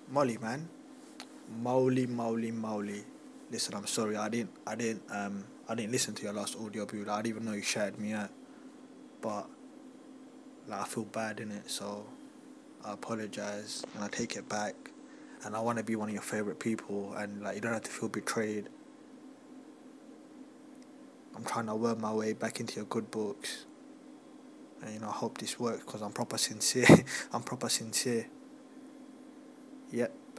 Molly, man. Molly. Listen, I'm sorry. I didn't listen to your last audio, bro. Like, I didn't even know you shouted me out. But like, I feel bad in it, so I apologize and I take it back. And I want to be one of your favorite people, and like, you don't have to feel betrayed. I'm trying to work my way back into your good books, and I hope this works because I'm proper sincere. I'm proper sincere. Yep.